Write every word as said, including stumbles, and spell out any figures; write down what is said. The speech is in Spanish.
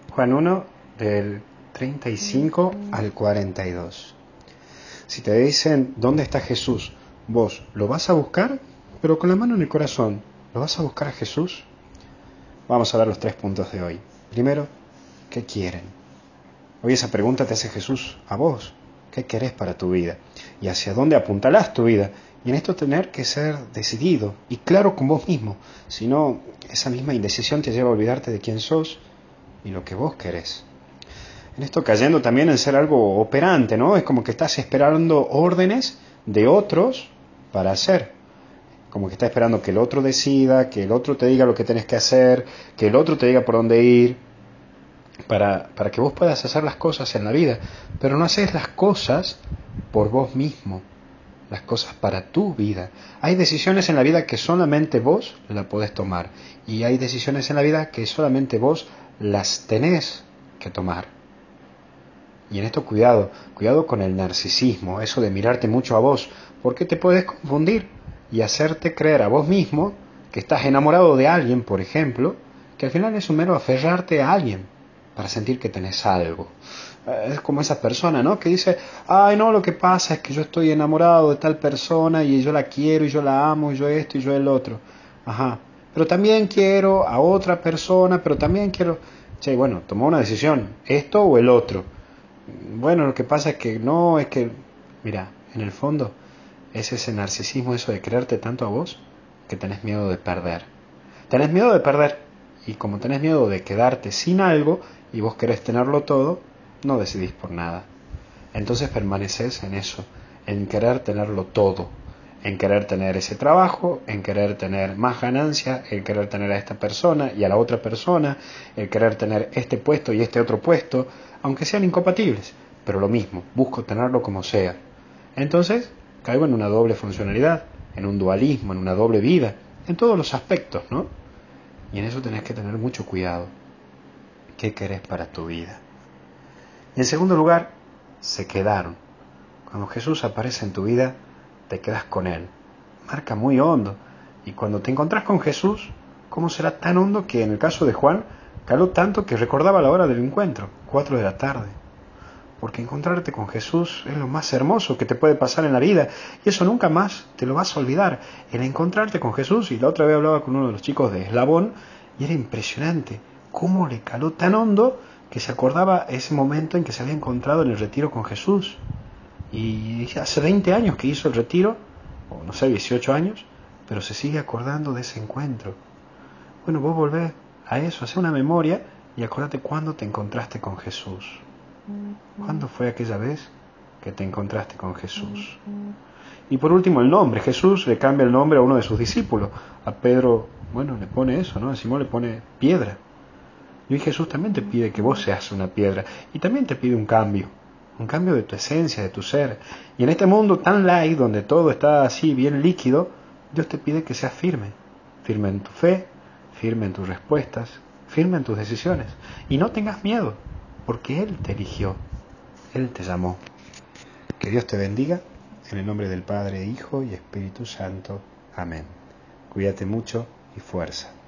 Juan uno, del treinta y cinco al cuarenta y dos. Si te dicen, ¿dónde está Jesús? Vos lo vas a buscar, pero con la mano en el corazón. ¿Lo vas a buscar a Jesús? Vamos a ver los tres puntos de hoy. Primero, ¿qué quieren? Hoy esa pregunta te hace Jesús a vos. ¿Qué querés para tu vida? ¿Y hacia dónde apuntalás tu vida? Y en esto tener que ser decidido y claro con vos mismo. Si no, esa misma indecisión te lleva a olvidarte de quién sos y lo que vos querés. En esto cayendo también en ser algo operante, ¿no? Es como que estás esperando órdenes de otros para hacer. Como que estás esperando que el otro decida, que el otro te diga lo que tenés que hacer, que el otro te diga por dónde ir, para, para que vos puedas hacer las cosas en la vida. Pero no haces las cosas por vos mismo, las cosas para tu vida. Hay decisiones en la vida que solamente vos las podés tomar. Y hay decisiones en la vida que solamente vos las tenés que tomar. Y en esto cuidado, cuidado con el narcisismo, eso de mirarte mucho a vos, porque te puedes confundir y hacerte creer a vos mismo que estás enamorado de alguien, por ejemplo, que al final es un mero aferrarte a alguien para sentir que tenés algo. Es como esa persona, ¿no? Que dice, ay, no, lo que pasa es que yo estoy enamorado de tal persona y yo la quiero y yo la amo y yo esto y yo el otro. Ajá, pero también quiero a otra persona, pero también quiero... Che, bueno, tomó una decisión, esto o el otro. Bueno, lo que pasa es que no, es que, mira, en el fondo es ese narcisismo, eso de creerte tanto a vos, que tenés miedo de perder. Tenés miedo de perder, y como tenés miedo de quedarte sin algo, y vos querés tenerlo todo, no decidís por nada. Entonces permaneces en eso, en querer tenerlo todo, en querer tener ese trabajo, en querer tener más ganancia, en querer tener a esta persona y a la otra persona, en querer tener este puesto y este otro puesto, aunque sean incompatibles, pero lo mismo, busco tenerlo como sea. Entonces caigo en una doble funcionalidad, en un dualismo, en una doble vida, en todos los aspectos, ¿no? Y en eso tenés que tener mucho cuidado. ¿Qué querés para tu vida? Y en segundo lugar, se quedaron. Cuando Jesús aparece en tu vida, te quedas con Él. Marca muy hondo. Y cuando te encontrás con Jesús, ¿cómo será tan hondo que en el caso de Juan, caló tanto que recordaba la hora del encuentro, cuatro de la tarde? Porque encontrarte con Jesús es lo más hermoso que te puede pasar en la vida. Y eso nunca más te lo vas a olvidar. El encontrarte con Jesús, y la otra vez hablaba con uno de los chicos de Eslabón, y era impresionante cómo le caló tan hondo que se acordaba ese momento en que se había encontrado en el retiro con Jesús. Y hace veinte años que hizo el retiro, o no sé, dieciocho años, pero se sigue acordando de ese encuentro. Bueno, vos volvés a eso, hacé una memoria y acordate cuándo te encontraste con Jesús. ¿Cuándo fue aquella vez que te encontraste con Jesús? Y por último, el nombre. Jesús le cambia el nombre a uno de sus discípulos. A Pedro, bueno, le pone eso, ¿no? A Simón le pone piedra. Y hoy Jesús también te pide que vos seas una piedra. Y también te pide un cambio. Un cambio de tu esencia, de tu ser. Y en este mundo tan light, donde todo está así bien líquido, Dios te pide que seas firme. Firme en tu fe, firme en tus respuestas, firme en tus decisiones. Y no tengas miedo, porque Él te eligió. Él te llamó. Que Dios te bendiga, en el nombre del Padre, Hijo y Espíritu Santo. Amén. Cuídate mucho y fuerza.